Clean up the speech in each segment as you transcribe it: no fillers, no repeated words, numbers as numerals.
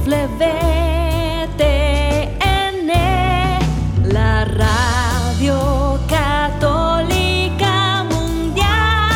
la Radio Católica Mundial.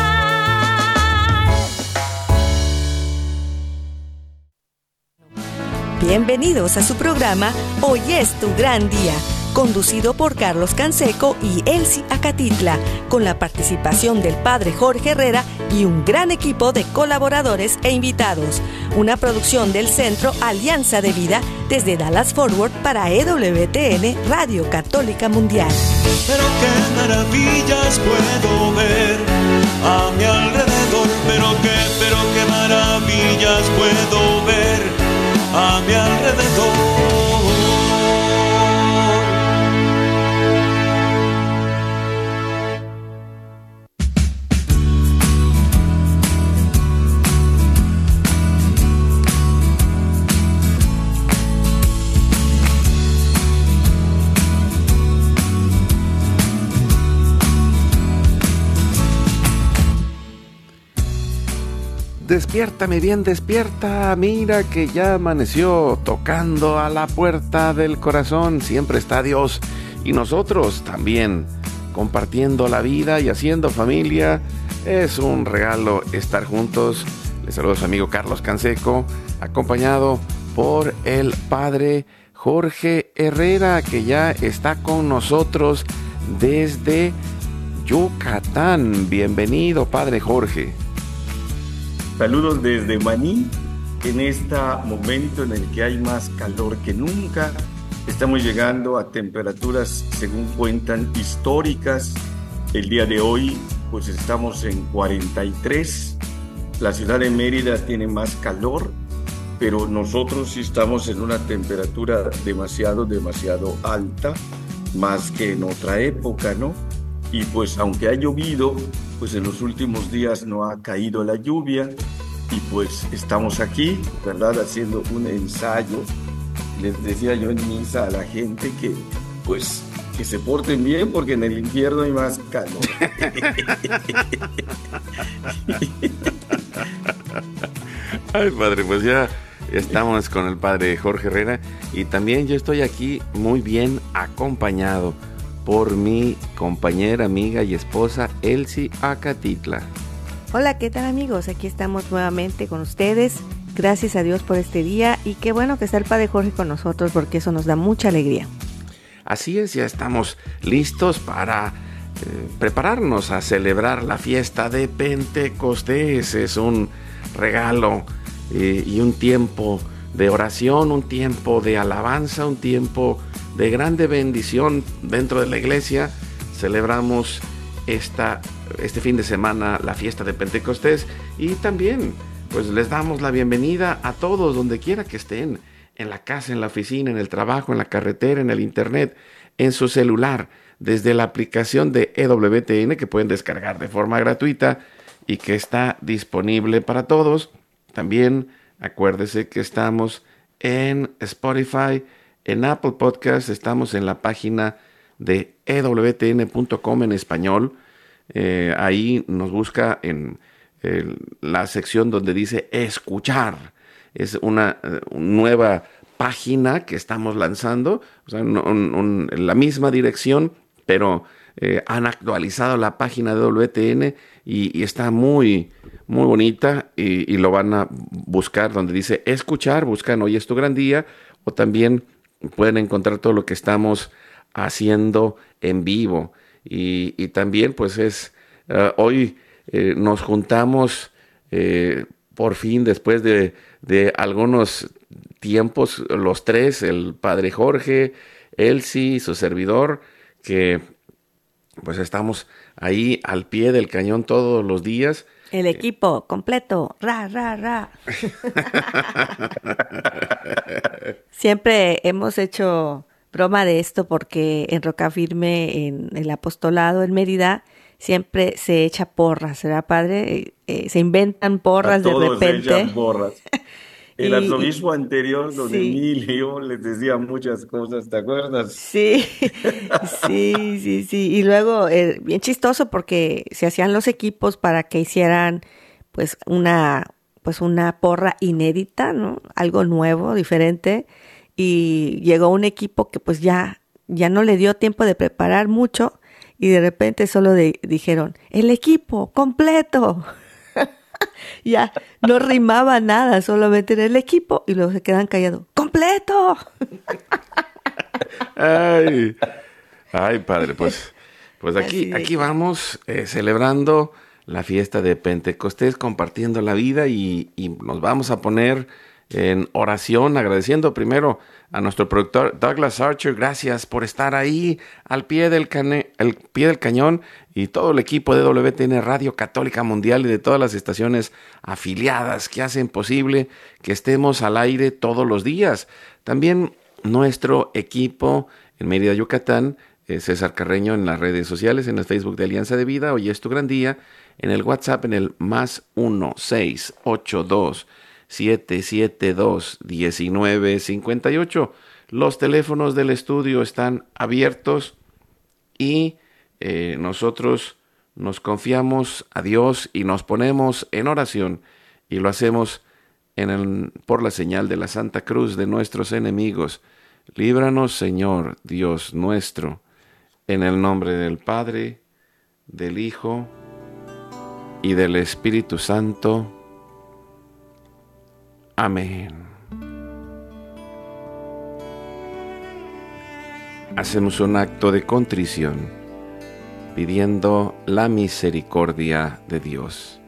Bienvenidos a su programa Hoy es tu gran día, conducido por Carlos Canseco y Elsie Acatitla, con la participación del Padre Jorge Herrera y un gran equipo de colaboradores e invitados. Una producción del Centro Alianza de Vida desde Dallas Fort Worth para EWTN Radio Católica Mundial. Pero qué maravillas puedo ver a mi alrededor, pero qué maravillas puedo ver a mi alrededor. Despiértame bien, despierta, mira que ya amaneció, tocando a la puerta del corazón, siempre está Dios y nosotros también, compartiendo la vida y haciendo familia. Es un regalo estar juntos. Les saludo a su amigo Carlos Canseco, acompañado por el Padre Jorge Herrera, que ya está con nosotros desde Yucatán. Bienvenido, Padre Jorge. Saludos desde Maní, en este momento en el que hay más calor que nunca. Estamos llegando a temperaturas, según cuentan, históricas. El día de hoy, pues estamos en 43. La ciudad de Mérida tiene más calor, pero nosotros sí estamos en una temperatura demasiado alta, más que en otra época, ¿no? Y pues aunque ha llovido, pues en los últimos días no ha caído la lluvia y pues estamos aquí, ¿verdad? Haciendo un ensayo. Les decía yo en misa a la gente que pues que se porten bien porque en el infierno hay más calor. Ay, padre, pues ya estamos con el Padre Jorge Herrera y también yo estoy aquí muy bien acompañado por mi compañera, amiga y esposa Elsie Acatitla. Hola, ¿qué tal amigos? Aquí estamos nuevamente con ustedes. Gracias a Dios por este día y qué bueno que está el Padre Jorge con nosotros porque eso nos da mucha alegría. Así es, ya estamos listos para prepararnos a celebrar la fiesta de Pentecostés. Es un regalo y un tiempo de oración, un tiempo de alabanza, un tiempo de grande bendición dentro de la iglesia. Celebramos este fin de semana la fiesta de Pentecostés y también pues les damos la bienvenida a todos donde quiera que estén, en la casa, en la oficina, en el trabajo, en la carretera, en el internet, en su celular, desde la aplicación de EWTN que pueden descargar de forma gratuita y que está disponible para todos. También acuérdese que estamos en Spotify, en Apple Podcasts, estamos en la página de ewtn.com en español. Ahí nos busca en la sección donde dice escuchar. Es una nueva página que estamos lanzando, o sea, la misma dirección, pero han actualizado la página de WTN y está muy, muy bonita y lo van a buscar donde dice escuchar, buscan Hoy es tu gran día, o también pueden encontrar todo lo que estamos haciendo en vivo. Y también pues hoy nos juntamos por fin después de algunos tiempos, los tres, el Padre Jorge, Elsie, su servidor, que pues estamos ahí al pie del cañón todos los días. El equipo completo, ra. Siempre hemos hecho broma de esto porque en Roca Firme, en el apostolado en Mérida, siempre se echa porras, ¿verdad, padre? Se inventan porras de repente. Se echan porras. El arzobispo anterior, don Emilio, les decía muchas cosas, ¿te acuerdas? Sí. Y luego, bien chistoso porque se hacían los equipos para que hicieran pues pues una porra inédita, ¿no? Algo nuevo, diferente, y llegó un equipo que pues ya no le dio tiempo de preparar mucho y de repente solo dijeron, el equipo completo. Ya no rimaba nada, solamente era el equipo y luego se quedan callados. ¡Completo! Ay, padre, pues aquí vamos celebrando la fiesta de Pentecostés, compartiendo la vida y nos vamos a poner en oración, agradeciendo primero a nuestro productor Douglas Archer. Gracias por estar ahí al pie del cañón, y todo el equipo de WTN Radio Católica Mundial y de todas las estaciones afiliadas que hacen posible que estemos al aire todos los días. También nuestro equipo en Mérida, Yucatán, César Carreño en las redes sociales, en el Facebook de Alianza de Vida, Hoy es tu gran día, en el WhatsApp en el +1-682-772-1958. Los teléfonos del estudio están abiertos y nosotros nos confiamos a Dios y nos ponemos en oración, y lo hacemos por la señal de la Santa Cruz de nuestros enemigos. Líbranos, Señor Dios nuestro, en el nombre del Padre, del Hijo y del Espíritu Santo. Amén. Hacemos un acto de contrición, pidiendo la misericordia de Dios.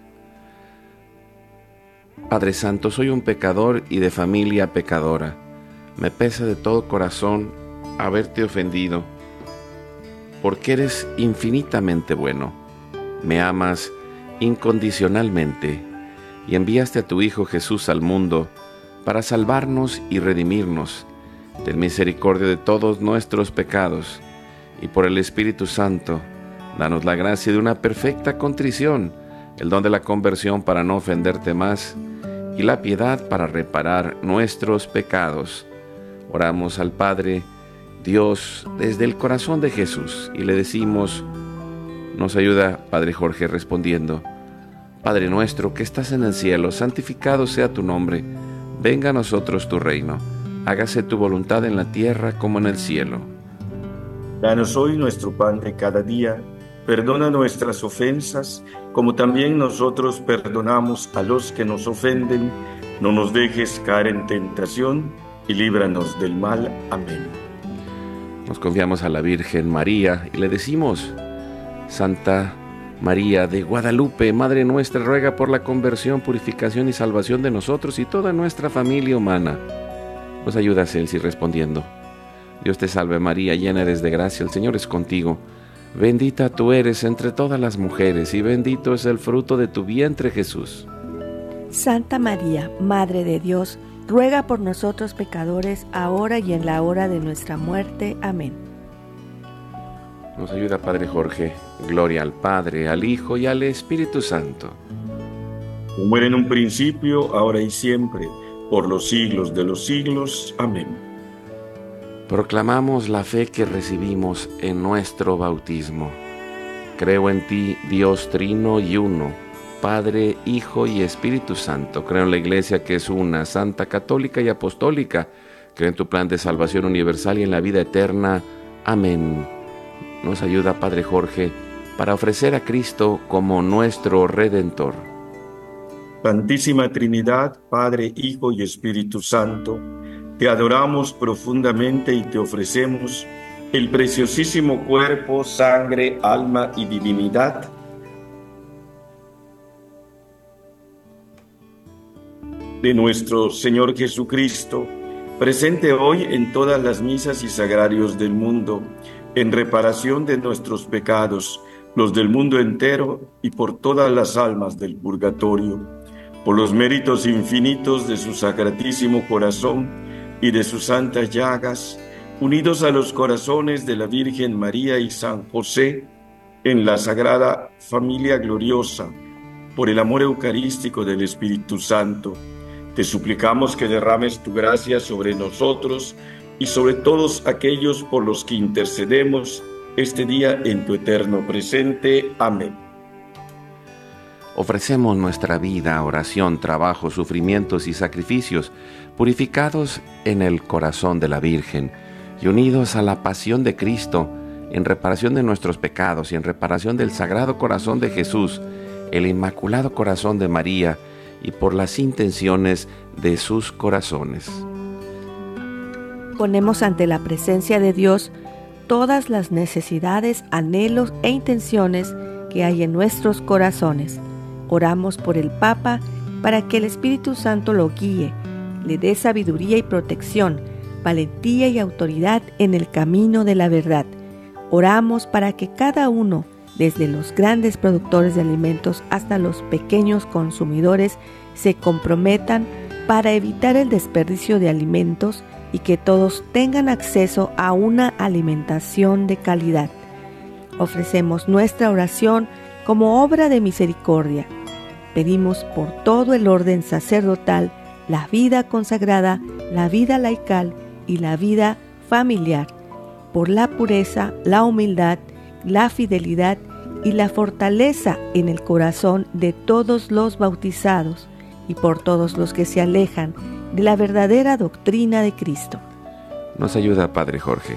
Padre Santo, soy un pecador y de familia pecadora. Me pesa de todo corazón haberte ofendido, porque eres infinitamente bueno. Me amas incondicionalmente y enviaste a tu Hijo Jesús al mundo para salvarnos y redimirnos. Ten misericordia de todos nuestros pecados y por el Espíritu Santo, danos la gracia de una perfecta contrición, el don de la conversión para no ofenderte más y la piedad para reparar nuestros pecados. Oramos al Padre Dios desde el corazón de Jesús y le decimos, nos ayuda Padre Jorge respondiendo, Padre nuestro que estás en el cielo, santificado sea tu nombre, venga a nosotros tu reino, hágase tu voluntad en la tierra como en el cielo. Danos hoy nuestro pan de cada día, perdona nuestras ofensas, como también nosotros perdonamos a los que nos ofenden, no nos dejes caer en tentación y líbranos del mal. Amén. Nos confiamos a la Virgen María y le decimos, Santa María de Guadalupe, Madre nuestra, ruega por la conversión, purificación y salvación de nosotros y toda nuestra familia humana. Nos ayuda Celsi respondiendo, Dios te salve María, llena eres de gracia, el Señor es contigo. Bendita tú eres entre todas las mujeres y bendito es el fruto de tu vientre Jesús. Santa María, Madre de Dios, ruega por nosotros pecadores, ahora y en la hora de nuestra muerte. Amén. Nos ayuda Padre Jorge. Gloria al Padre, al Hijo y al Espíritu Santo. Como era en un principio, ahora y siempre, por los siglos de los siglos. Amén. Proclamamos la fe que recibimos en nuestro bautismo. Creo en ti, Dios trino y uno, Padre, Hijo y Espíritu Santo. Creo en la Iglesia que es una, santa, católica y apostólica. Creo en tu plan de salvación universal y en la vida eterna. Amén. Nos ayuda Padre Jorge para ofrecer a Cristo como nuestro Redentor. Santísima Trinidad, Padre, Hijo y Espíritu Santo, te adoramos profundamente y te ofrecemos el preciosísimo cuerpo, sangre, alma y divinidad de nuestro Señor Jesucristo, presente hoy en todas las misas y sagrarios del mundo, en reparación de nuestros pecados, los del mundo entero y por todas las almas del purgatorio, por los méritos infinitos de su sacratísimo corazón y de sus santas llagas, unidos a los corazones de la Virgen María y San José, en la sagrada familia gloriosa, por el amor eucarístico del Espíritu Santo, te suplicamos que derrames tu gracia sobre nosotros y sobre todos aquellos por los que intercedemos este día en tu eterno presente. Amén. ofrecemos nuestra vida, oración, trabajo, sufrimientos y sacrificios, purificados en el corazón de la Virgen y unidos a la pasión de Cristo, en reparación de nuestros pecados y en reparación del Sagrado Corazón de Jesús, el Inmaculado Corazón de María, y por las intenciones de sus corazones. Ponemos ante la presencia de Dios todas las necesidades, anhelos e intenciones que hay en nuestros corazones. Oramos por el Papa para que el Espíritu Santo lo guíe, le dé sabiduría y protección, valentía y autoridad en el camino de la verdad. Oramos para que cada uno, desde los grandes productores de alimentos hasta los pequeños consumidores, se comprometan para evitar el desperdicio de alimentos y que todos tengan acceso a una alimentación de calidad. Ofrecemos nuestra oración como obra de misericordia. Pedimos por todo el orden sacerdotal, la vida consagrada, la vida laical y la vida familiar, por la pureza, la humildad, la fidelidad y la fortaleza en el corazón de todos los bautizados y por todos los que se alejan de la verdadera doctrina de Cristo. Nos ayuda, Padre Jorge.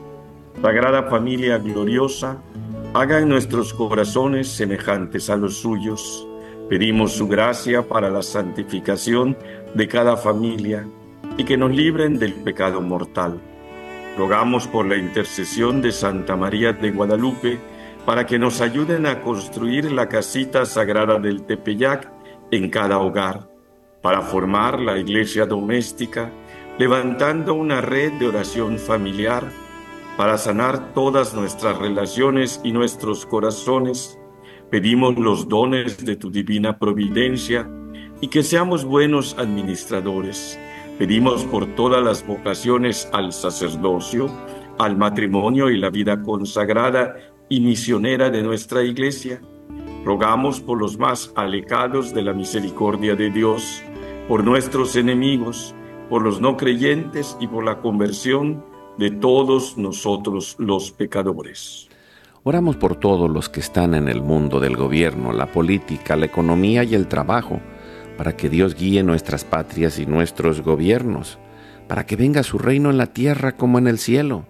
Sagrada Familia gloriosa, haga en nuestros corazones semejantes a los suyos. Pedimos su gracia para la santificación de cada familia y que nos libren del pecado mortal. Rogamos por la intercesión de Santa María de Guadalupe para que nos ayuden a construir la casita sagrada del Tepeyac en cada hogar, para formar la iglesia doméstica, levantando una red de oración familiar, para sanar todas nuestras relaciones y nuestros corazones. Pedimos los dones de tu divina providencia y que seamos buenos administradores. Pedimos por todas las vocaciones al sacerdocio, al matrimonio y la vida consagrada y misionera de nuestra iglesia. Rogamos por los más alejados de la misericordia de Dios, por nuestros enemigos, por los no creyentes y por la conversión de todos nosotros los pecadores. Oramos por todos los que están en el mundo del gobierno, la política, la economía y el trabajo, para que Dios guíe nuestras patrias y nuestros gobiernos, para que venga su reino en la tierra como en el cielo.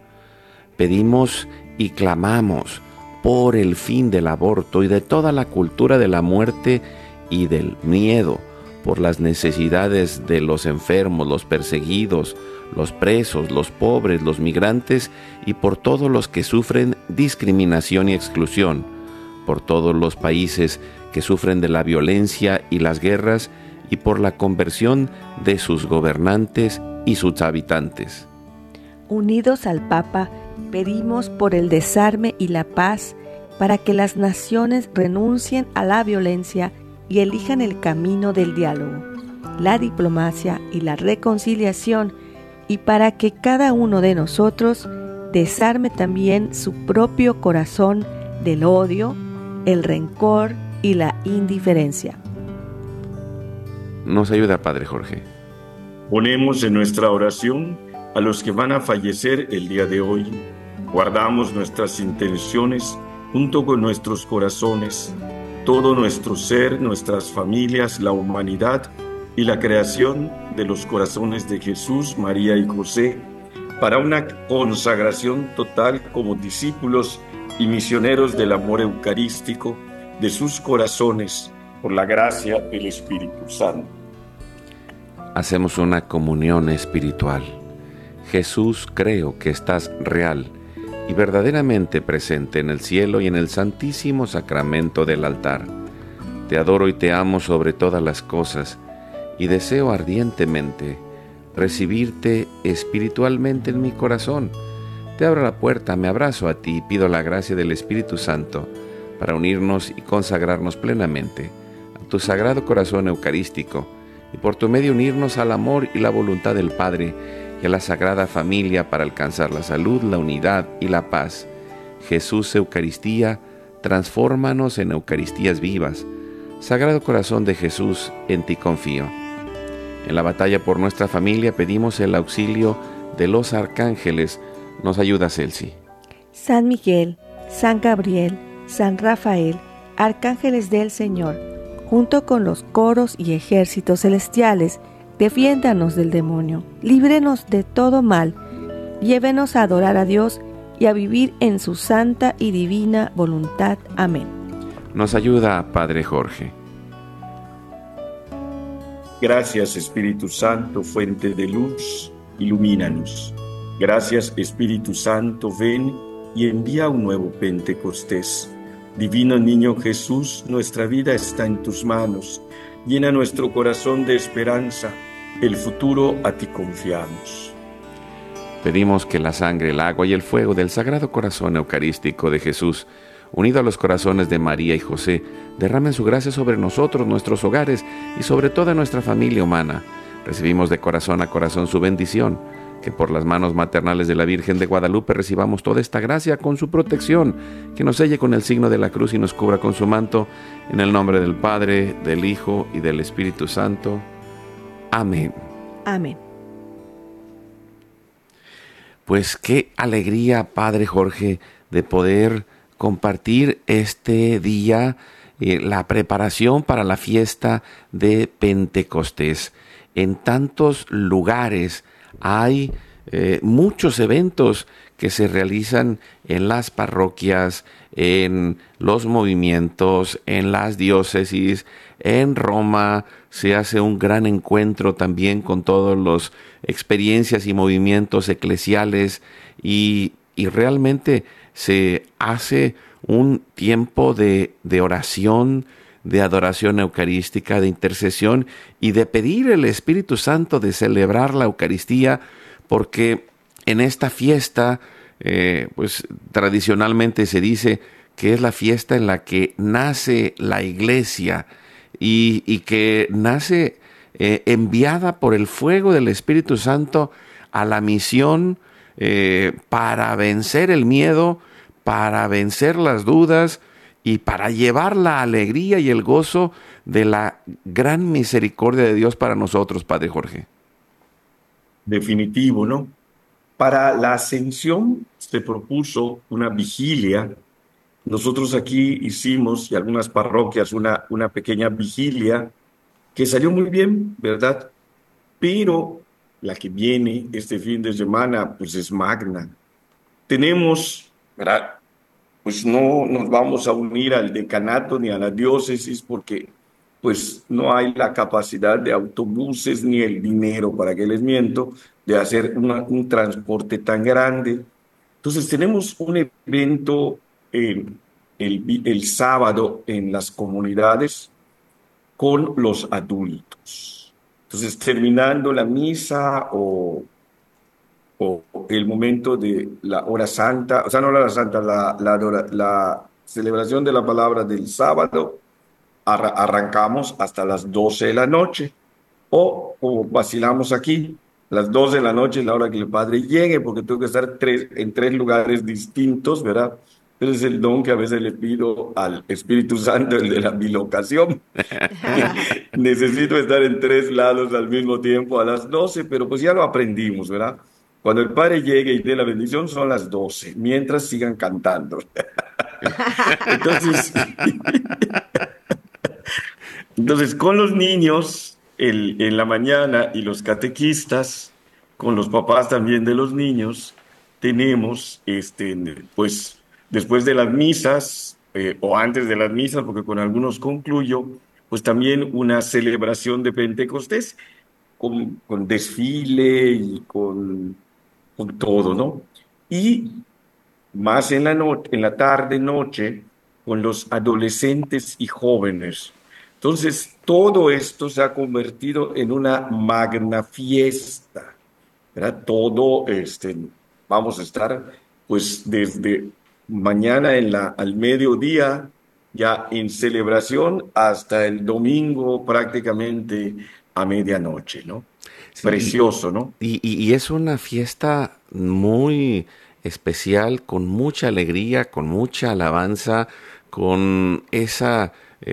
Pedimos y clamamos por el fin del aborto y de toda la cultura de la muerte y del miedo, por las necesidades de los enfermos, los perseguidos, los presos, los pobres, los migrantes y por todos los que sufren discriminación y exclusión, por todos los países que sufren de la violencia y las guerras y por la conversión de sus gobernantes y sus habitantes. Unidos al Papa, pedimos por el desarme y la paz para que las naciones renuncien a la violencia y elijan el camino del diálogo, la diplomacia y la reconciliación, y para que cada uno de nosotros desarme también su propio corazón del odio, el rencor y la indiferencia. Nos ayuda, Padre Jorge. Ponemos en nuestra oración a los que van a fallecer el día de hoy. Guardamos nuestras intenciones junto con nuestros corazones, todo nuestro ser, nuestras familias, la humanidad y la creación de los corazones de Jesús, María y José, para una consagración total como discípulos y misioneros del amor eucarístico de sus corazones por la gracia del Espíritu Santo. Hacemos una comunión espiritual. Jesús, creo que estás real y verdaderamente presente en el cielo y en el santísimo sacramento del altar. Te adoro y te amo sobre todas las cosas y deseo ardientemente recibirte espiritualmente en mi corazón. Te abro la puerta, me abrazo a ti y pido la gracia del Espíritu Santo para unirnos y consagrarnos plenamente a tu sagrado corazón eucarístico y por tu medio unirnos al amor y la voluntad del Padre y a la Sagrada Familia para alcanzar la salud, la unidad y la paz. Jesús Eucaristía, transfórmanos en Eucaristías vivas. Sagrado Corazón de Jesús, en ti confío. En la batalla por nuestra familia pedimos el auxilio de los arcángeles. Nos ayuda, Celsi. San Miguel, San Gabriel, San Rafael, arcángeles del Señor, junto con los coros y ejércitos celestiales, defiéndanos del demonio, líbrenos de todo mal, llévenos a adorar a Dios y a vivir en su santa y divina voluntad. Amén. Nos ayuda, Padre Jorge. Gracias, Espíritu Santo, fuente de luz, ilumínanos. Gracias, Espíritu Santo, ven y envía un nuevo Pentecostés. Divino Niño Jesús, nuestra vida está en tus manos. Llena nuestro corazón de esperanza. El futuro a ti confiamos. Pedimos que la sangre, el agua y el fuego del Sagrado Corazón Eucarístico de Jesús, unido a los corazones de María y José, derramen su gracia sobre nosotros, nuestros hogares y sobre toda nuestra familia humana. Recibimos de corazón a corazón su bendición, que por las manos maternales de la Virgen de Guadalupe recibamos toda esta gracia con su protección, que nos selle con el signo de la cruz y nos cubra con su manto, en el nombre del Padre, del Hijo y del Espíritu Santo. Amén. Amén. Pues qué alegría, Padre Jorge, de poder compartir este día, la preparación para la fiesta de Pentecostés. En tantos lugares hay muchos eventos que se realizan en las parroquias, en los movimientos, en las diócesis. En Roma se hace un gran encuentro también con todas las experiencias y movimientos eclesiales y realmente se hace un tiempo de oración, de adoración eucarística, de intercesión y de pedir el Espíritu Santo, de celebrar la Eucaristía, porque en esta fiesta, pues tradicionalmente se dice que es la fiesta en la que nace la Iglesia y que nace enviada por el fuego del Espíritu Santo a la misión para vencer el miedo, para vencer las dudas y para llevar la alegría y el gozo de la gran misericordia de Dios para nosotros, Padre Jorge. Definitivo, ¿no? Para la Ascensión se propuso una vigilia. Nosotros aquí hicimos, y algunas parroquias, una pequeña vigilia que salió muy bien, ¿verdad? Pero la que viene este fin de semana, pues es magna. Tenemos, ¿verdad? Pues no nos vamos a unir al decanato ni a la diócesis porque pues no hay la capacidad de autobuses ni el dinero, para que les miento, de hacer un transporte tan grande. Entonces tenemos un evento el sábado en las comunidades con los adultos. Entonces terminando la misa o el momento de la hora santa, o sea, no la hora santa, la celebración de la palabra del sábado, arrancamos hasta las 12 de la noche, o vacilamos aquí, las 12 de la noche es la hora que el Padre llegue, porque tengo que estar en tres lugares distintos, ¿verdad? Ese es el don que a veces le pido al Espíritu Santo, el de la bilocación. Necesito estar en tres lados al mismo tiempo a las 12, pero pues ya lo aprendimos, ¿verdad? Cuando el Padre llegue y dé la bendición son las 12, mientras sigan cantando. Entonces, con los niños en la mañana y los catequistas, con los papás también de los niños, tenemos, pues, después de las misas, o antes de las misas, porque con algunos concluyo, pues también una celebración de Pentecostés, con desfile y con todo, ¿no? Y más en la tarde, noche, con los adolescentes y jóvenes. Entonces, todo esto se ha convertido en una magna fiesta, ¿verdad? Todo, vamos a estar, pues, desde mañana al mediodía, ya en celebración, hasta el domingo prácticamente a medianoche, ¿no? Sí, precioso, ¿no? Y es una fiesta muy especial, con mucha alegría, con mucha alabanza, con esa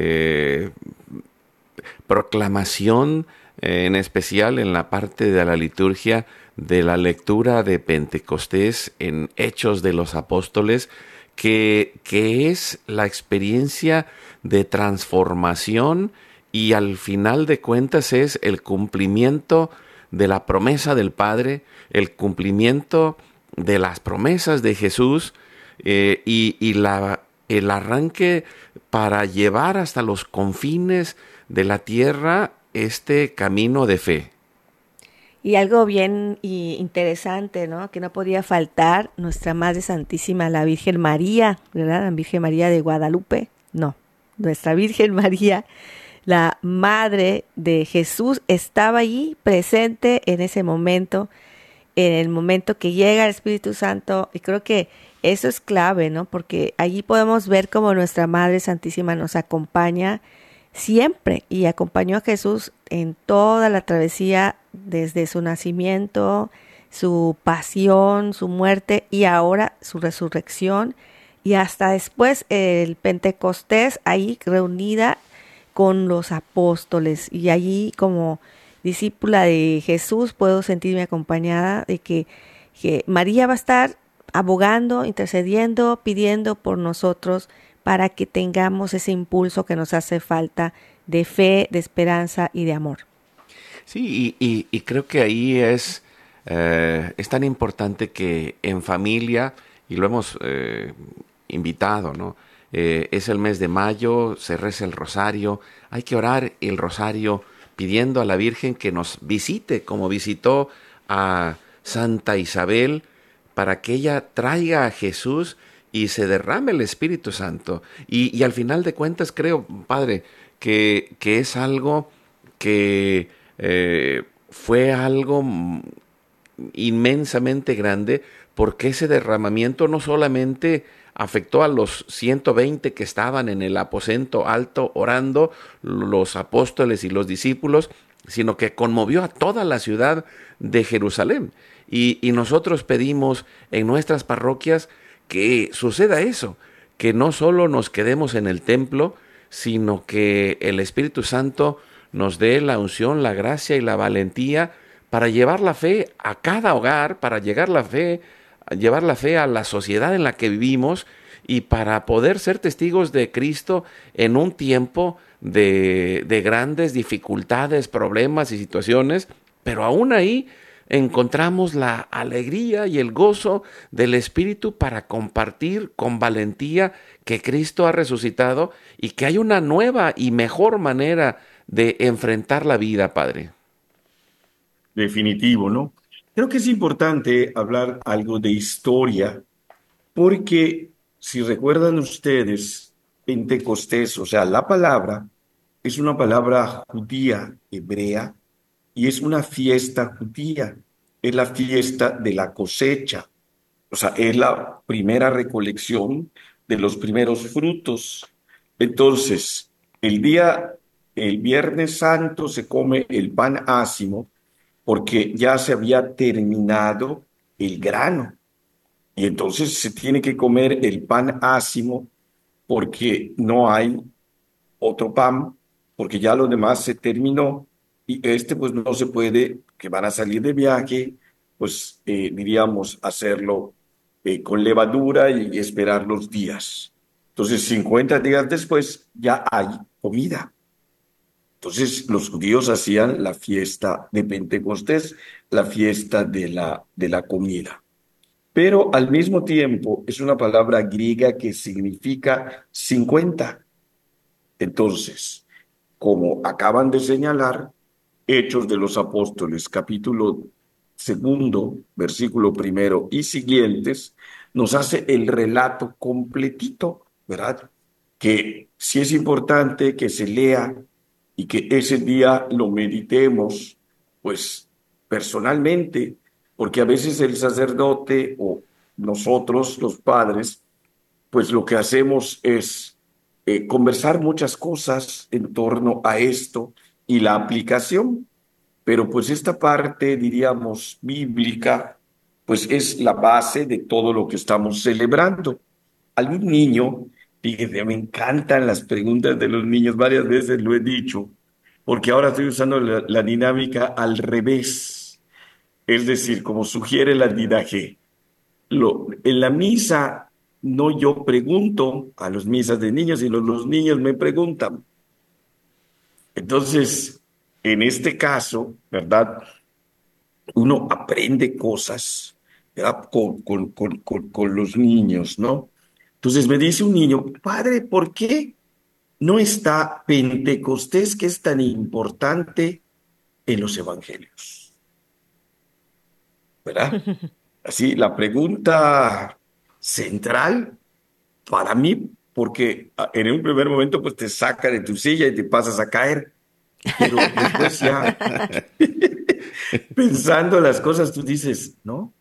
proclamación, en especial en la parte de la liturgia de la lectura de Pentecostés en Hechos de los Apóstoles, que es la experiencia de transformación y al final de cuentas es el cumplimiento de la promesa del Padre, el cumplimiento de las promesas de Jesús, el arranque para llevar hasta los confines de la tierra este camino de fe. Y algo bien interesante, ¿no? Que no podía faltar nuestra Madre Santísima, la Virgen María, ¿verdad? La Virgen María de Guadalupe. No, nuestra Virgen María, la Madre de Jesús, estaba allí presente en ese momento, en el momento que llega el Espíritu Santo. Y creo que eso es clave, ¿no? Porque allí podemos ver cómo nuestra Madre Santísima nos acompaña siempre, y acompañó a Jesús en toda la travesía, desde su nacimiento, su pasión, su muerte y ahora su resurrección, y hasta después el Pentecostés, ahí reunida con los apóstoles. Y allí, como discípula de Jesús, puedo sentirme acompañada de que María va a estar abogando, intercediendo, pidiendo por nosotros, para que tengamos ese impulso que nos hace falta de fe, de esperanza y de amor. Sí, y creo que ahí es tan importante que en familia, y lo hemos invitado, ¿no? Es el mes de mayo, se reza el rosario, hay que orar el rosario pidiendo a la Virgen que nos visite, como visitó a Santa Isabel, para que ella traiga a Jesús y se derrame el Espíritu Santo. Y al final de cuentas creo, Padre, que es algo que fue algo inmensamente grande, porque ese derramamiento no solamente afectó a los 120 que estaban en el aposento alto orando, los apóstoles y los discípulos, sino que conmovió a toda la ciudad de Jerusalén. Y nosotros pedimos en nuestras parroquias que suceda eso, que no solo nos quedemos en el templo, sino que el Espíritu Santo nos dé la unción, la gracia y la valentía para llevar la fe a cada hogar, para llevar la fe a la sociedad en la que vivimos, y para poder ser testigos de Cristo en un tiempo de grandes dificultades, problemas y situaciones, pero aún ahí encontramos la alegría y el gozo del Espíritu para compartir con valentía que Cristo ha resucitado y que hay una nueva y mejor manera de enfrentar la vida, Padre. Definitivo, ¿no? Creo que es importante hablar algo de historia, porque si recuerdan ustedes, Pentecostés, o sea, la palabra es una palabra judía, hebrea, y es una fiesta judía, es la fiesta de la cosecha, o sea, es la primera recolección de los primeros frutos. Entonces, el Viernes Santo se come el pan ácimo porque ya se había terminado el grano. Y entonces se tiene que comer el pan ácimo porque no hay otro pan, porque ya lo demás se terminó, y este pues no se puede, que van a salir de viaje, pues diríamos hacerlo con levadura y esperar los días. Entonces 50 días después ya hay comida. Entonces los judíos hacían la fiesta de Pentecostés, la fiesta de la comida. Pero al mismo tiempo es una palabra griega que significa 50. Entonces, como acaban de señalar, Hechos de los Apóstoles, capítulo 2, versículo 1 y siguientes, nos hace el relato completito, ¿verdad? Que sí es importante que se lea y que ese día lo meditemos, pues personalmente, porque a veces el sacerdote o nosotros, los padres, pues lo que hacemos es conversar muchas cosas en torno a esto y la aplicación, pero pues esta parte, diríamos, bíblica, pues es la base de todo lo que estamos celebrando. Algún niño, fíjense, me encantan las preguntas de los niños, varias veces lo he dicho, porque ahora estoy usando la dinámica al revés, es decir, como sugiere la Didache. En la misa, no yo pregunto a las misas de niños, sino los niños me preguntan. Entonces, en este caso, ¿verdad? Uno aprende cosas, ¿verdad? Con los niños, ¿no? Entonces me dice un niño, padre, ¿por qué no está Pentecostés, que es tan importante en los evangelios? ¿Verdad? Así, la pregunta central para mí, porque en un primer momento pues te saca de tu silla y te pasas a caer, pero después ya pensando las cosas tú dices, ¿no?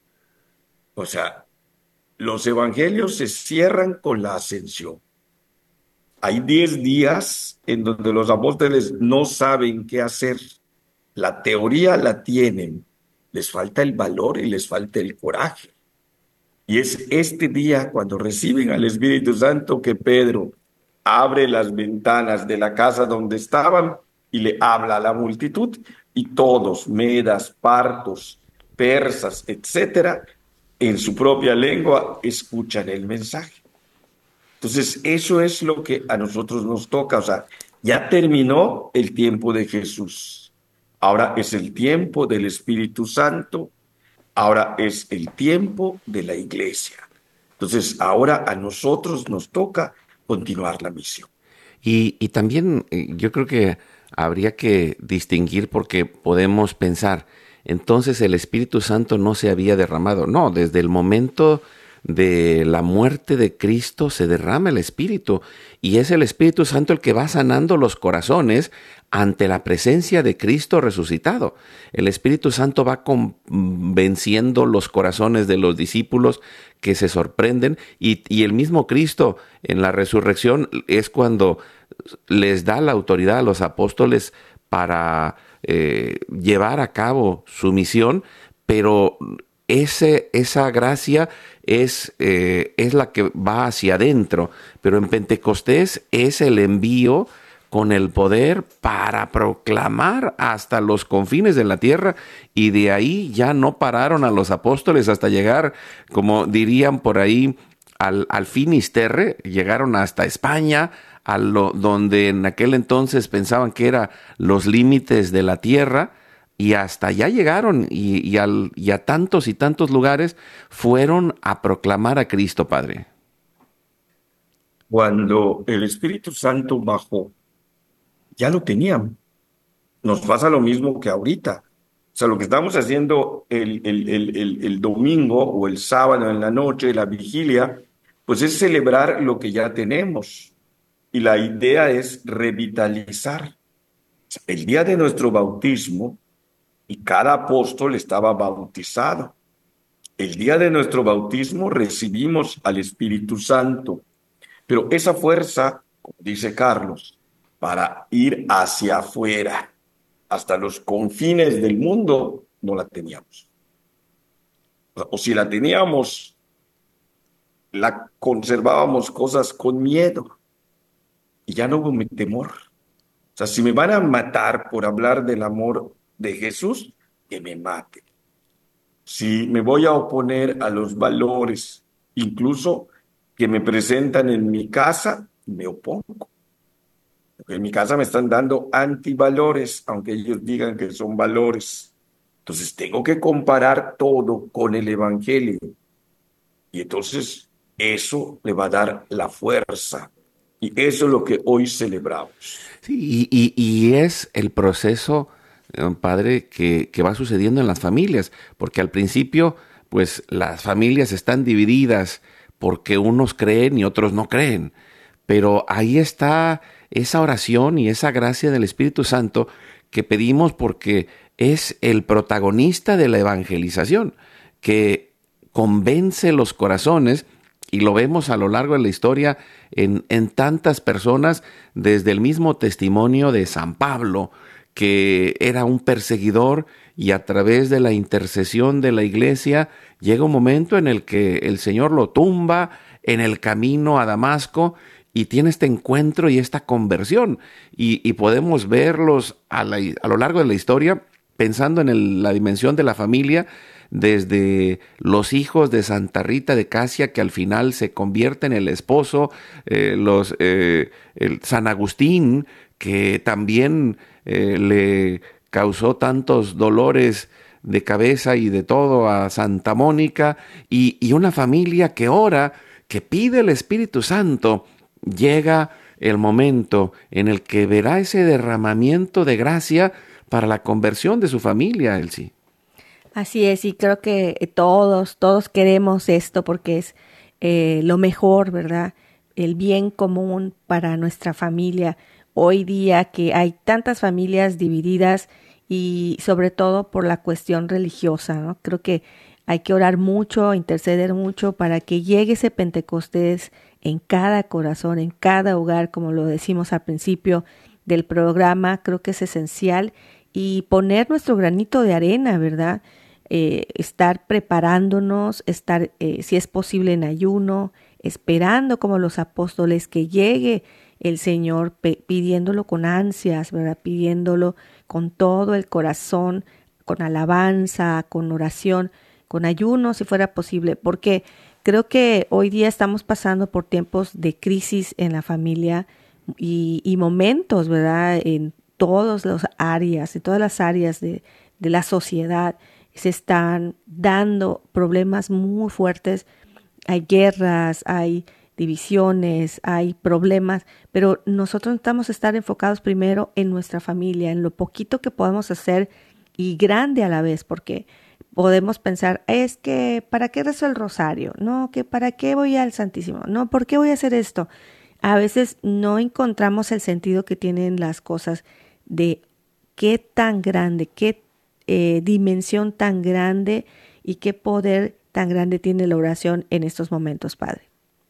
O sea, los evangelios se cierran con la ascensión. Hay 10 días en donde los apóstoles no saben qué hacer. La teoría la tienen, les falta el valor y les falta el coraje. Y es este día cuando reciben al Espíritu Santo que Pedro abre las ventanas de la casa donde estaban y le habla a la multitud y todos, medas, partos, persas, etcétera, en su propia lengua escuchan el mensaje. Entonces, eso es lo que a nosotros nos toca. O sea, ya terminó el tiempo de Jesús. Ahora es el tiempo del Espíritu Santo. Ahora es el tiempo de la iglesia. Entonces, ahora a nosotros nos toca continuar la misión. Y también yo creo que habría que distinguir porque podemos pensar, entonces el Espíritu Santo no se había derramado. No, desde el momento de la muerte de Cristo se derrama el Espíritu y es el Espíritu Santo el que va sanando los corazones ante la presencia de Cristo resucitado. El Espíritu Santo va convenciendo los corazones de los discípulos que se sorprenden y el mismo Cristo en la resurrección es cuando les da la autoridad a los apóstoles para llevar a cabo su misión, pero esa gracia es la que va hacia adentro, pero en Pentecostés es el envío con el poder para proclamar hasta los confines de la tierra, y de ahí ya no pararon a los apóstoles hasta llegar, como dirían por ahí, al Finisterre, llegaron hasta España, donde en aquel entonces pensaban que eran los límites de la tierra, y hasta allá llegaron y a tantos y tantos lugares fueron a proclamar a Cristo, Padre. Cuando el Espíritu Santo bajó, ya lo tenían. Nos pasa lo mismo que ahorita. O sea, lo que estamos haciendo el domingo o el sábado en la noche, la vigilia, pues es celebrar lo que ya tenemos. Y la idea es revitalizar. El día de nuestro bautismo, y cada apóstol estaba bautizado. El día de nuestro bautismo recibimos al Espíritu Santo. Pero esa fuerza, como dice Carlos, para ir hacia afuera, hasta los confines del mundo, no la teníamos. O si la teníamos, la conservábamos cosas con miedo. Y ya no hubo temor. O sea, si me van a matar por hablar del amor de Jesús, que me maten. Si me voy a oponer a los valores, incluso que me presentan en mi casa, me opongo. Porque en mi casa me están dando antivalores, aunque ellos digan que son valores. Entonces tengo que comparar todo con el Evangelio. Y entonces eso le va a dar la fuerza. Y eso es lo que hoy celebramos. Sí, y es el proceso, Padre, que va sucediendo en las familias, porque al principio, pues las familias están divididas porque unos creen y otros no creen, pero ahí está esa oración y esa gracia del Espíritu Santo que pedimos porque es el protagonista de la evangelización, que convence los corazones, y lo vemos a lo largo de la historia en tantas personas, desde el mismo testimonio de San Pablo, que era un perseguidor y a través de la intercesión de la iglesia llega un momento en el que el Señor lo tumba en el camino a Damasco y tiene este encuentro y esta conversión. Y podemos verlos a lo largo de la historia pensando en la dimensión de la familia, desde los hijos de Santa Rita de Casia, que al final se convierte en el esposo, San Agustín, que también le causó tantos dolores de cabeza y de todo a Santa Mónica, y una familia que ora, que pide el Espíritu Santo. Llega el momento en el que verá ese derramamiento de gracia para la conversión de su familia, Elsie. Así es, y creo que todos queremos esto porque es lo mejor, ¿verdad? El bien común para nuestra familia. Hoy día que hay tantas familias divididas y sobre todo por la cuestión religiosa, ¿no? Creo que hay que orar mucho, interceder mucho para que llegue ese Pentecostés en cada corazón, en cada hogar, como lo decimos al principio del programa. Creo que es esencial, y poner nuestro granito de arena, ¿verdad? Estar preparándonos, estar, si es posible, en ayuno, esperando como los apóstoles que llegue el Señor, pidiéndolo con ansias, ¿verdad? Pidiéndolo con todo el corazón, con alabanza, con oración, con ayuno, si fuera posible, porque creo que hoy día estamos pasando por tiempos de crisis en la familia y momentos, ¿verdad? En todas las áreas de la sociedad se están dando problemas muy fuertes. Hay guerras, hay divisiones, hay problemas, pero nosotros necesitamos estar enfocados primero en nuestra familia, en lo poquito que podemos hacer y grande a la vez, porque podemos pensar, es que ¿para qué rezo el rosario? No, que ¿para qué voy al Santísimo? No, ¿por qué voy a hacer esto? A veces no encontramos el sentido que tienen las cosas, de qué tan grande, qué dimensión tan grande y qué poder tan grande tiene la oración en estos momentos, Padre.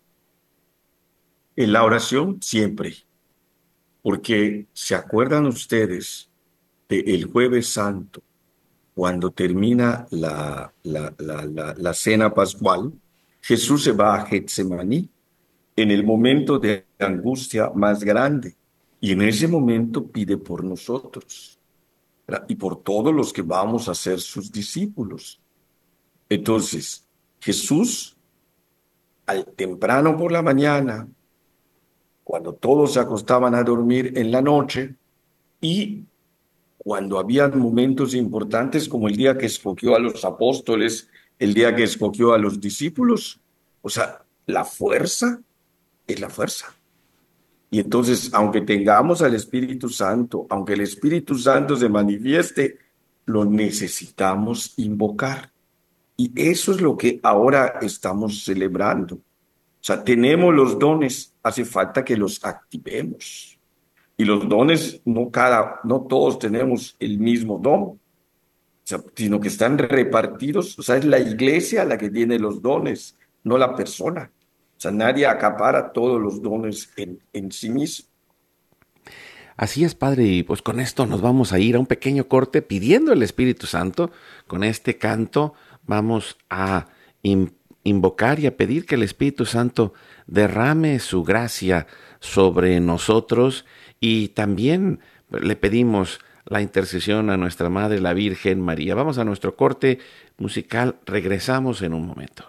En la oración siempre, porque ¿se acuerdan ustedes del Jueves Santo, cuando termina la cena pascual? Jesús se va a Getsemaní en el momento de angustia más grande, y en ese momento pide por nosotros, ¿verdad? Y por todos los que vamos a ser sus discípulos. Entonces, Jesús, al temprano por la mañana, cuando todos se acostaban a dormir en la noche, y cuando había momentos importantes como el día que escogió a los apóstoles, el día que escogió a los discípulos, o sea, la fuerza es la fuerza. Y entonces, aunque tengamos al Espíritu Santo, aunque el Espíritu Santo se manifieste, lo necesitamos invocar. Y eso es lo que ahora estamos celebrando. O sea, tenemos los dones, hace falta que los activemos. Y los dones, no todos tenemos el mismo don, o sea, sino que están repartidos. O sea, es la iglesia la que tiene los dones, no la persona. O sea, nadie acapara todos los dones en sí mismo. Así es, Padre, y pues con esto nos vamos a ir a un pequeño corte pidiendo el Espíritu Santo. Con este canto vamos a invocar y a pedir que el Espíritu Santo derrame su gracia sobre nosotros, y también le pedimos la intercesión a nuestra Madre, la Virgen María. Vamos a nuestro corte musical, regresamos en un momento.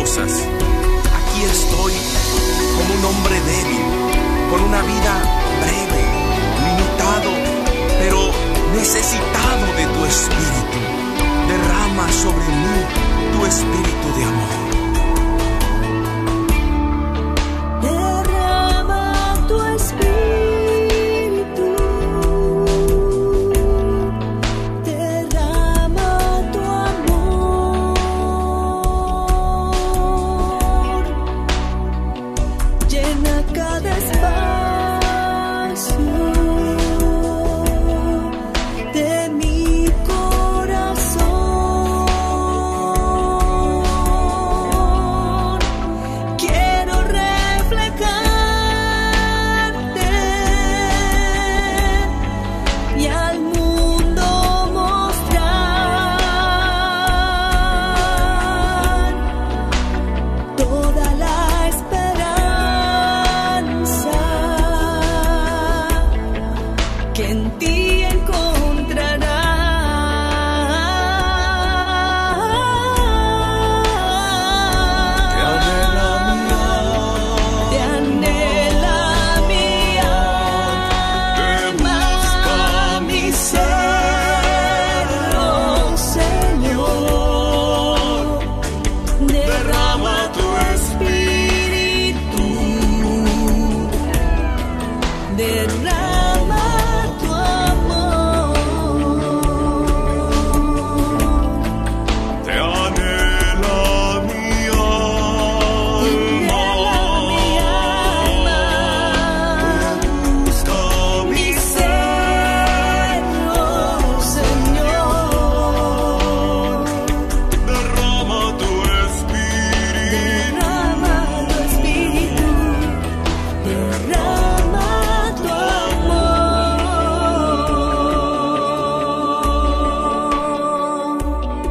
cosas. Aquí estoy como un hombre débil, con una vida breve, limitado, pero necesitado de tu espíritu. Derrama sobre mí tu espíritu de amor. Derrama tu espíritu, derrama tu amor, llena cada espacio de mi corazón. Quiero reflejarte y al mundo mostrar toda la esperanza que en ti encontrarás. Te anhela mi alma, mi ser, oh Señor. Derrama tu espíritu, derrama tu amor. Te anhela mi Anhela mi alma, busca mi ser, oh Señor. derrama tu espíritu. Derrama tu espíritu, derrama tu amor.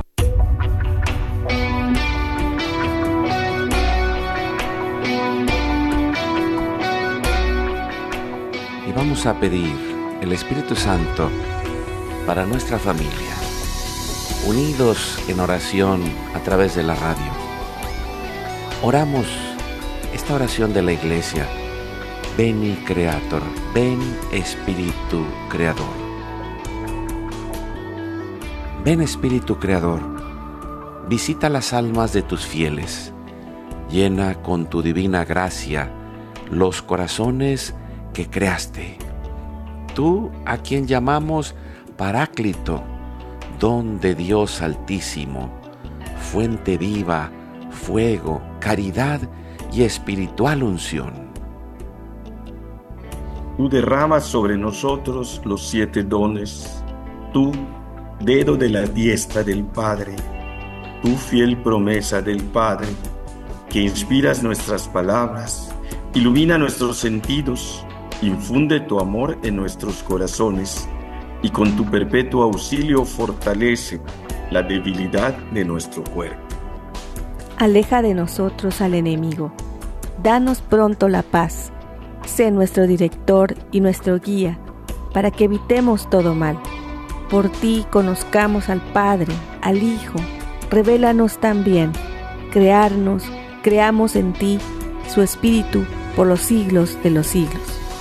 Y vamos a pedir el Espíritu Santo para nuestra familia, unidos en oración a través de la radio. Oramos esta oración de la iglesia. Veni Creator, ven Espíritu Creador. Ven Espíritu Creador, visita las almas de tus fieles, llena con tu divina gracia los corazones que creaste. Tú a quien llamamos Paráclito, don de Dios Altísimo, fuente viva, fuego, caridad y espiritual unción. Tú derramas sobre nosotros los 7 dones. Tú, dedo de la diestra del Padre, tú fiel promesa del Padre, que inspiras nuestras palabras, ilumina nuestros sentidos, infunde tu amor en nuestros corazones y con tu perpetuo auxilio fortalece la debilidad de nuestro cuerpo. Aleja de nosotros al enemigo. Danos pronto la paz. Sé nuestro director y nuestro guía, para que evitemos todo mal. Por ti conozcamos al Padre, al Hijo. Revélanos también. Creamos en ti su Espíritu por los siglos de los siglos.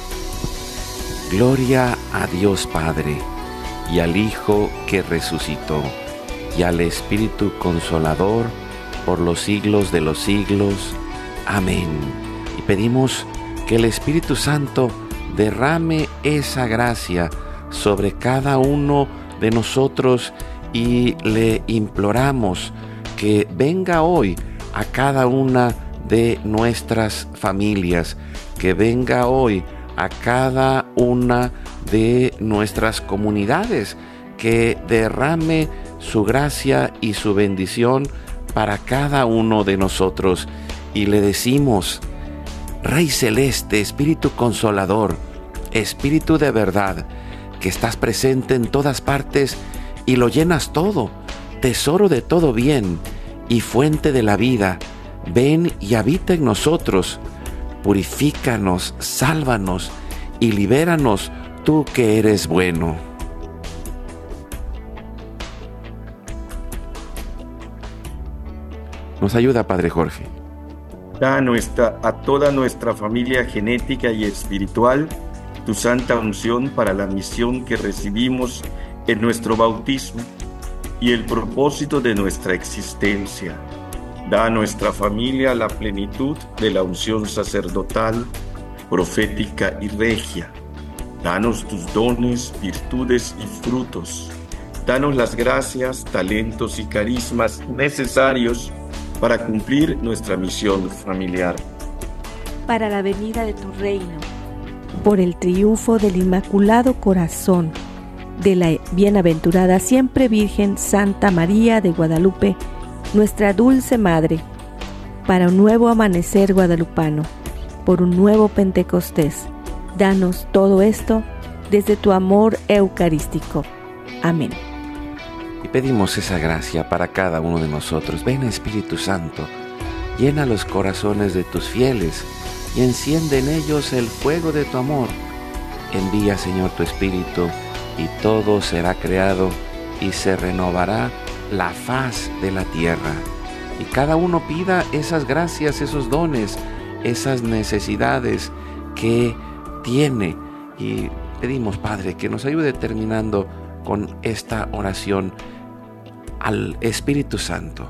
Gloria a Dios Padre, y al Hijo que resucitó, y al Espíritu Consolador, por los siglos de los siglos. Amén. Y pedimos que el Espíritu Santo derrame esa gracia sobre cada uno de nosotros y le imploramos que venga hoy a cada una de nuestras familias, que venga hoy a cada una de nuestras comunidades, que derrame su gracia y su bendición para cada uno de nosotros. Y le decimos: Rey Celeste, Espíritu Consolador, Espíritu de verdad, que estás presente en todas partes y lo llenas todo, tesoro de todo bien y fuente de la vida, ven y habita en nosotros, purifícanos, sálvanos y libéranos, tú que eres bueno. Nos ayuda, Padre Jorge. Da a toda nuestra familia genética y espiritual tu santa unción para la misión que recibimos en nuestro bautismo y el propósito de nuestra existencia. Da a nuestra familia la plenitud de la unción sacerdotal, profética y regia. Danos tus dones, virtudes y frutos. Danos las gracias, talentos y carismas necesarios para cumplir nuestra misión familiar. Para la venida de tu reino, por el triunfo del Inmaculado Corazón de la bienaventurada siempre Virgen Santa María de Guadalupe, nuestra dulce Madre, para un nuevo amanecer guadalupano, por un nuevo Pentecostés. Danos todo esto desde tu amor eucarístico. Amén. Y pedimos esa gracia para cada uno de nosotros. Ven, Espíritu Santo, llena los corazones de tus fieles y enciende en ellos el fuego de tu amor. Envía, Señor, tu Espíritu, y todo será creado y se renovará la faz de la tierra. Y cada uno pida esas gracias, esos dones, esas necesidades que tiene. Y pedimos, Padre, que nos ayude terminando con esta oración al Espíritu Santo.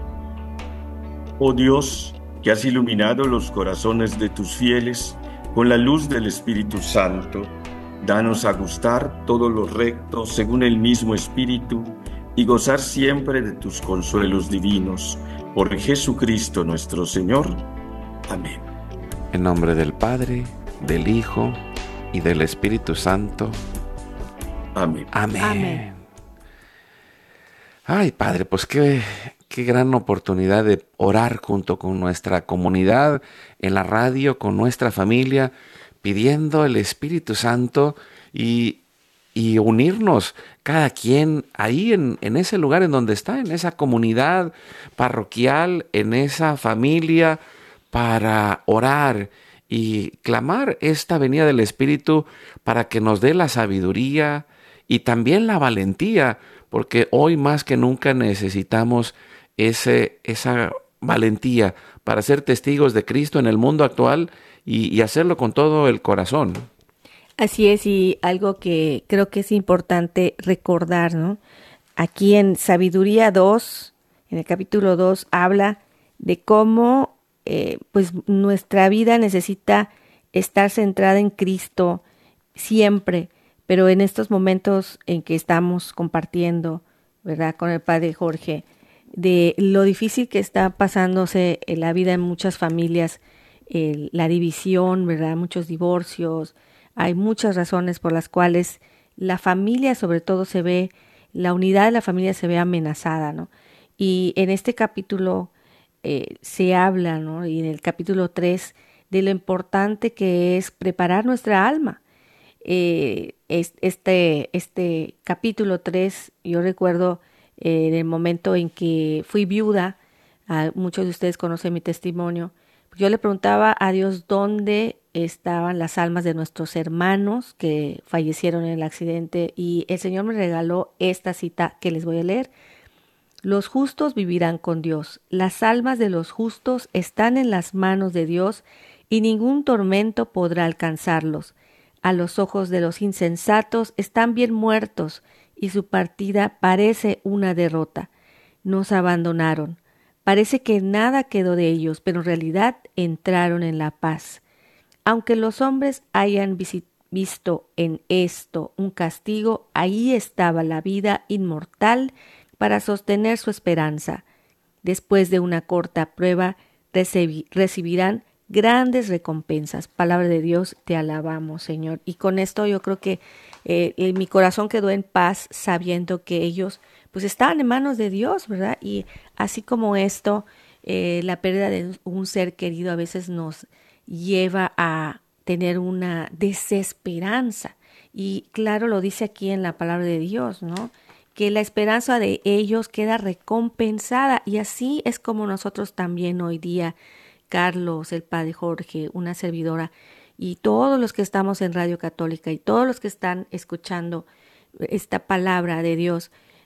Oh Dios, que has iluminado los corazones de tus fieles con la luz del Espíritu Santo, danos a gustar todo lo recto según el mismo Espíritu y gozar siempre de tus consuelos divinos. Por Jesucristo nuestro Señor. Amén. En nombre del Padre, del Hijo y del Espíritu Santo. Amén. Amén. Amén. Ay, Padre, pues qué gran oportunidad de orar junto con nuestra comunidad en la radio, con nuestra familia, pidiendo el Espíritu Santo y unirnos cada quien ahí en ese lugar en donde está, en esa comunidad parroquial, en esa familia, para orar y clamar esta venida del Espíritu para que nos dé la sabiduría y también la valentía, porque hoy más que nunca necesitamos esa valentía para ser testigos de Cristo en el mundo actual y hacerlo con todo el corazón. Así es, y algo que creo que es importante recordar, ¿no? Aquí en Sabiduría 2, en el capítulo 2, habla de cómo pues nuestra vida necesita estar centrada en Cristo siempre, pero en estos momentos en que estamos compartiendo, ¿verdad?, con el Padre Jorge, de lo difícil que está pasándose en la vida en muchas familias, la división, ¿verdad?, muchos divorcios. Hay muchas razones por las cuales la familia, sobre todo, la unidad de la familia se ve amenazada, ¿no? Y en este capítulo se habla, ¿no?, y en el capítulo 3, de lo importante que es preparar nuestra alma. Este capítulo 3, yo recuerdo en el momento en que fui viuda, muchos de ustedes conocen mi testimonio, yo le preguntaba a Dios dónde estaban las almas de nuestros hermanos que fallecieron en el accidente, y el Señor me regaló esta cita que les voy a leer. Los justos vivirán con Dios. Las almas de los justos están en las manos de Dios y ningún tormento podrá alcanzarlos. A los ojos de los insensatos están bien muertos y su partida parece una derrota. Nos abandonaron. Parece que nada quedó de ellos, pero en realidad entraron en la paz. Aunque los hombres hayan visto en esto un castigo, ahí estaba la vida inmortal para sostener su esperanza. Después de una corta prueba, recibirán grandes recompensas. Palabra de Dios, te alabamos, Señor. Y con esto yo creo que mi corazón quedó en paz sabiendo que ellos pues estaban en manos de Dios, ¿verdad? Y así como esto, la pérdida de un ser querido a veces nos lleva a tener una desesperanza. Y claro, lo dice aquí en la palabra de Dios, ¿no?, que la esperanza de ellos queda recompensada. Y así es como nosotros también hoy día, Carlos, el Padre Jorge, una servidora, y todos los que estamos en Radio Católica y todos los que están escuchando esta palabra de Dios,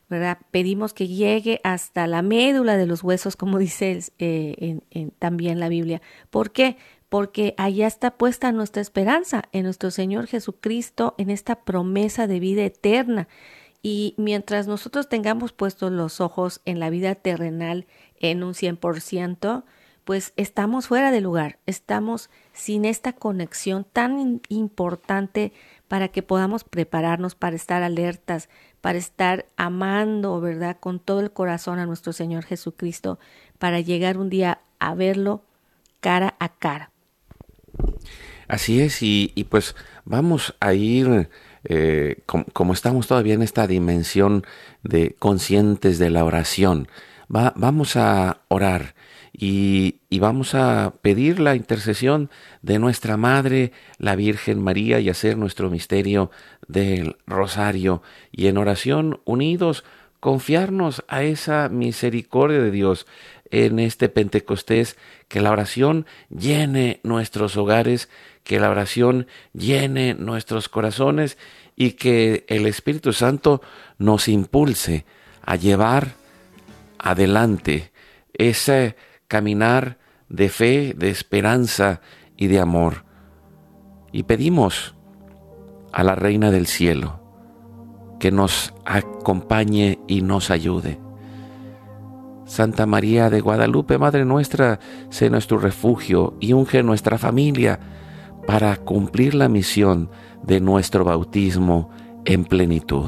¿verdad? Pedimos que llegue hasta la médula de los huesos, como dice también la Biblia. ¿Por qué? Porque allá está puesta nuestra esperanza en nuestro Señor Jesucristo, en esta promesa de vida eterna. Y mientras nosotros tengamos puestos los ojos en la vida terrenal en un 100%, pues estamos fuera de lugar, estamos sin esta conexión tan importante para que podamos prepararnos para estar alertas, para estar amando, ¿verdad?, con todo el corazón a nuestro Señor Jesucristo, para llegar un día a verlo cara a cara. Así es, y pues vamos a ir, como estamos todavía en esta dimensión de conscientes de la oración, vamos a orar y vamos a pedir la intercesión de nuestra Madre, la Virgen María, y hacer nuestro misterio del Rosario, y en oración unidos confiarnos a esa misericordia de Dios en este Pentecostés, que la oración llene nuestros hogares, que la oración llene nuestros corazones y que el Espíritu Santo nos impulse a llevar adelante ese caminar de fe, de esperanza y de amor. Y pedimos a la Reina del Cielo que nos acompañe y nos ayude. Santa María de Guadalupe, Madre nuestra, sé nuestro refugio y unge nuestra familia para cumplir la misión de nuestro bautismo en plenitud.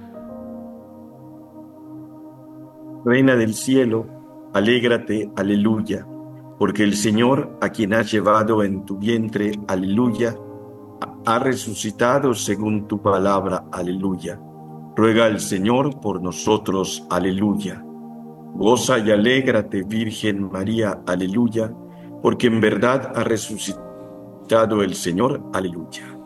Reina del cielo, alégrate, aleluya, porque el Señor, a quien has llevado en tu vientre, aleluya, ha resucitado según tu palabra, aleluya. Ruega al Señor por nosotros, aleluya. Goza y alégrate, Virgen María, aleluya, porque en verdad ha resucitado el Señor, aleluya.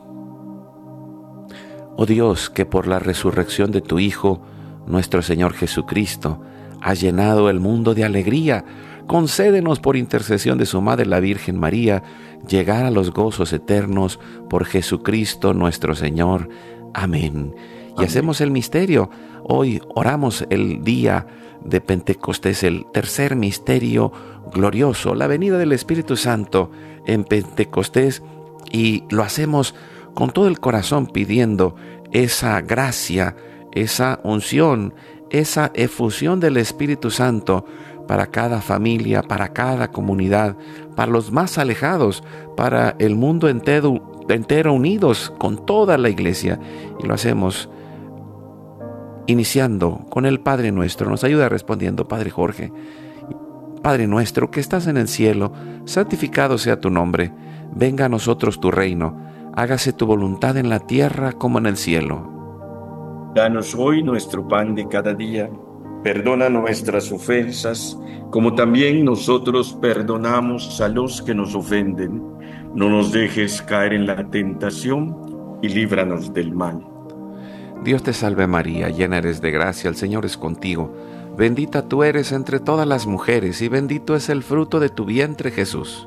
Oh Dios, que por la resurrección de tu Hijo, nuestro Señor Jesucristo, has llenado el mundo de alegría, concédenos por intercesión de su Madre la Virgen María, llegar a los gozos eternos por Jesucristo nuestro Señor. Amén. Y hacemos el misterio. Hoy oramos el día de Pentecostés, el tercer misterio glorioso, la venida del Espíritu Santo en Pentecostés, y lo hacemos con todo el corazón pidiendo esa gracia, esa unción, esa efusión del Espíritu Santo para cada familia, para cada comunidad, para los más alejados, para el mundo entero unidos con toda la iglesia. Y lo hacemos iniciando con el Padre Nuestro. Nos ayuda respondiendo Padre Jorge. Padre nuestro que estás en el cielo, santificado sea tu nombre. Venga a nosotros tu reino. Hágase tu voluntad en la tierra como en el cielo. Danos hoy nuestro pan de cada día. Perdona nuestras ofensas, como también nosotros perdonamos a los que nos ofenden. No nos dejes caer en la tentación y líbranos del mal. Dios te salve María, llena eres de gracia, el Señor es contigo. Bendita tú eres entre todas las mujeres y bendito es el fruto de tu vientre, Jesús.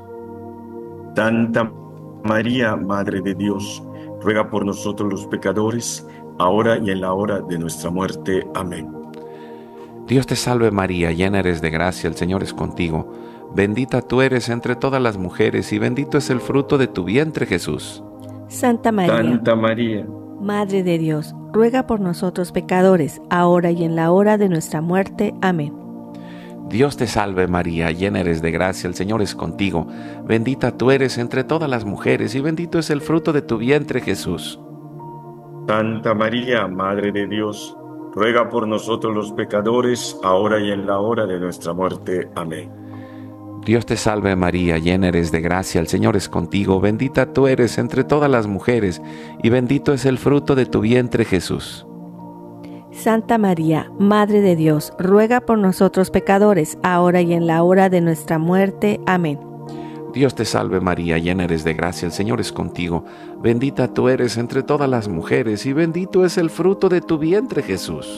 Santa María, Madre de Dios, ruega por nosotros los pecadores, ahora y en la hora de nuestra muerte. Amén. Dios te salve María, llena eres de gracia, el Señor es contigo. Bendita tú eres entre todas las mujeres y bendito es el fruto de tu vientre, Jesús. Santa María, Madre de Dios, ruega por nosotros pecadores, ahora y en la hora de nuestra muerte. Amén. Dios te salve María, llena eres de gracia, el Señor es contigo. Bendita tú eres entre todas las mujeres y bendito es el fruto de tu vientre, Jesús. Santa María, Madre de Dios, ruega por nosotros los pecadores, ahora y en la hora de nuestra muerte. Amén. Dios te salve María, llena eres de gracia, el Señor es contigo. Bendita tú eres entre todas las mujeres y bendito es el fruto de tu vientre, Jesús. Santa María, Madre de Dios, ruega por nosotros pecadores, ahora y en la hora de nuestra muerte. Amén. Dios te salve María, llena eres de gracia, el Señor es contigo. Bendita tú eres entre todas las mujeres y bendito es el fruto de tu vientre, Jesús.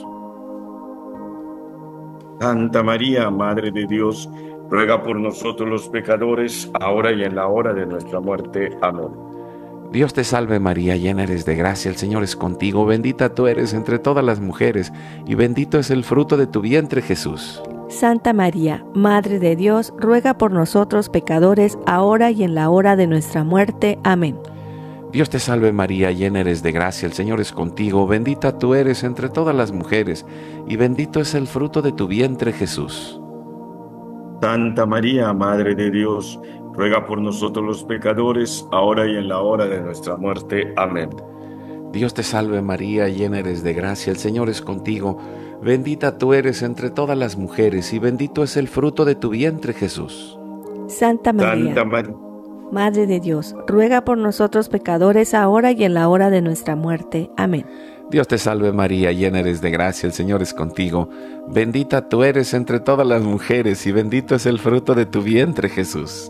Santa María, Madre de Dios, ruega por nosotros los pecadores, ahora y en la hora de nuestra muerte. Amén. Dios te salve María, llena eres de gracia, el Señor es contigo, bendita tú eres entre todas las mujeres, y bendito es el fruto de tu vientre Jesús. Santa María, Madre de Dios, ruega por nosotros pecadores, ahora y en la hora de nuestra muerte. Amén. Dios te salve María, llena eres de gracia, el Señor es contigo, bendita tú eres entre todas las mujeres, y bendito es el fruto de tu vientre Jesús. Santa María, Madre de Dios, ruega por nosotros los pecadores, ahora y en la hora de nuestra muerte. Amén. Dios te salve María, llena eres de gracia, el Señor es contigo, bendita tú eres entre todas las mujeres, y bendito es el fruto de tu vientre Jesús. Santa María, Santa María, Madre de Dios, ruega por nosotros pecadores, ahora y en la hora de nuestra muerte. Amén. Dios te salve María, llena eres de gracia, el Señor es contigo, bendita tú eres entre todas las mujeres, y bendito es el fruto de tu vientre Jesús.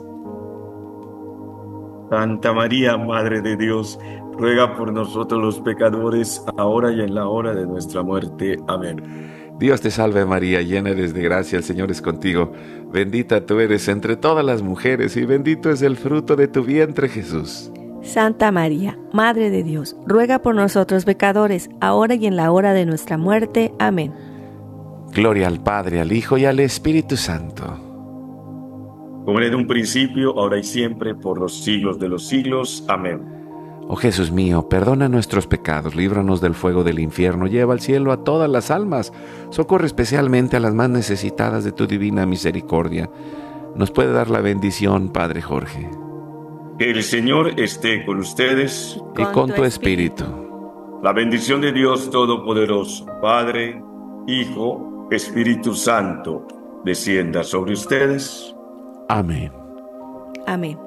Santa María, Madre de Dios, ruega por nosotros los pecadores, ahora y en la hora de nuestra muerte. Amén. Dios te salve María, llena eres de gracia, el Señor es contigo, bendita tú eres entre todas las mujeres, y bendito es el fruto de tu vientre Jesús. Santa María, Madre de Dios, ruega por nosotros pecadores, ahora y en la hora de nuestra muerte. Amén. Gloria al Padre, al Hijo y al Espíritu Santo. Como era en un principio, ahora y siempre, por los siglos de los siglos. Amén. Oh Jesús mío, perdona nuestros pecados, líbranos del fuego del infierno, lleva al cielo a todas las almas, socorre especialmente a las más necesitadas de tu divina misericordia. Nos puede dar la bendición, Padre Jorge. Que el Señor esté con ustedes. Y con tu espíritu. La bendición de Dios Todopoderoso, Padre, Hijo, Espíritu Santo, descienda sobre ustedes. Amén. Amén.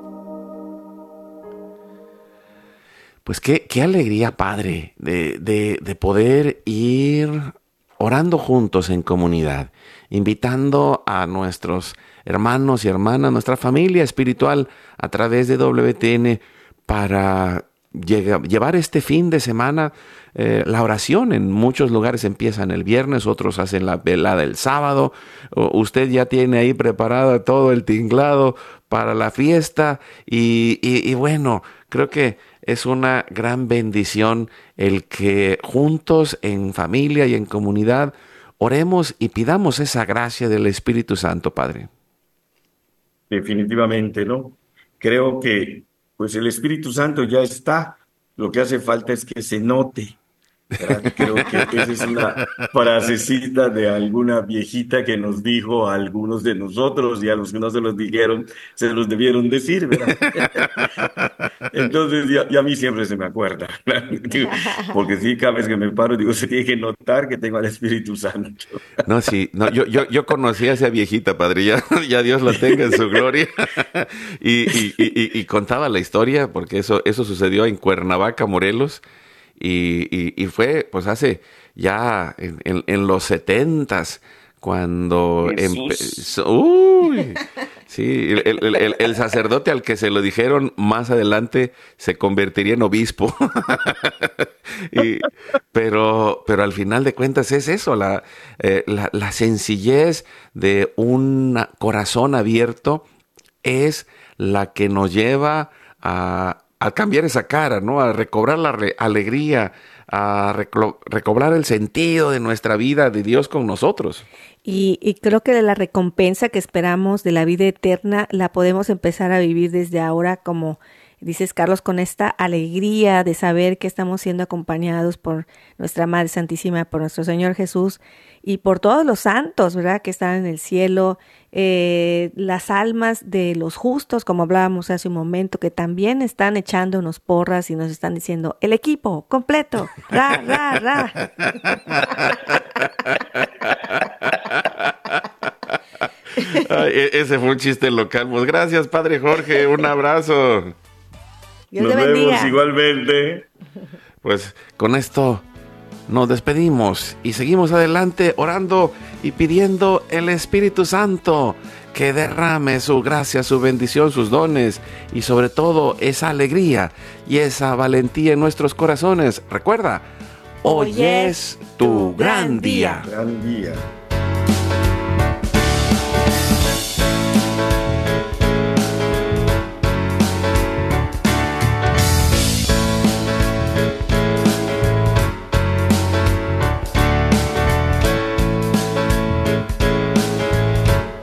Pues qué alegría, Padre, de poder ir orando juntos en comunidad, invitando a nuestros hermanos y hermanas, nuestra familia espiritual a través de WTN para llevar este fin de semana la oración. En muchos lugares empiezan el viernes, otros hacen la velada el sábado. Usted ya tiene ahí preparado todo el tinglado para la fiesta y bueno, creo que es una gran bendición el que juntos en familia y en comunidad oremos y pidamos esa gracia del Espíritu Santo, Padre. Definitivamente, ¿no? Creo que pues el Espíritu Santo ya está. Lo que hace falta es que se note, ¿verdad? Creo que esa es una frasecita de alguna viejita que nos dijo a algunos de nosotros, y a los que no se los dijeron, se los debieron decir, ¿verdad? Entonces, ya a mí siempre se me acuerda, porque sí, cada vez que me paro, digo, se tiene que notar que tengo al Espíritu Santo. No, sí, no, yo conocí a esa viejita, Padre, ya Dios la tenga en su gloria, y contaba la historia, porque eso sucedió en Cuernavaca, Morelos, y fue, pues, hace ya en los 70s, cuando empezó. Uy, sí, el sacerdote al que se lo dijeron más adelante se convertiría en obispo. Pero al final de cuentas es eso, la sencillez de un corazón abierto es la que nos lleva a cambiar esa cara, ¿no? A recobrar la alegría, a recobrar el sentido de nuestra vida, de Dios con nosotros. Y creo que de la recompensa que esperamos de la vida eterna la podemos empezar a vivir desde ahora, como dices, Carlos, con esta alegría de saber que estamos siendo acompañados por nuestra Madre Santísima, por nuestro Señor Jesús y por todos los santos, ¿verdad?, que están en el cielo, las almas de los justos, como hablábamos hace un momento, que también están echándonos porras y nos están diciendo, el equipo completo, ra, ra, ra. Ay, ese fue un chiste local. Pues gracias, Padre Jorge, un abrazo. Dios Nos te bendiga. vemos igualmente. Pues con esto nos despedimos y seguimos adelante orando y pidiendo el Espíritu Santo que derrame su gracia, su bendición, sus dones y sobre todo esa alegría y esa valentía en nuestros corazones. Recuerda, hoy es tu gran día. Gran día.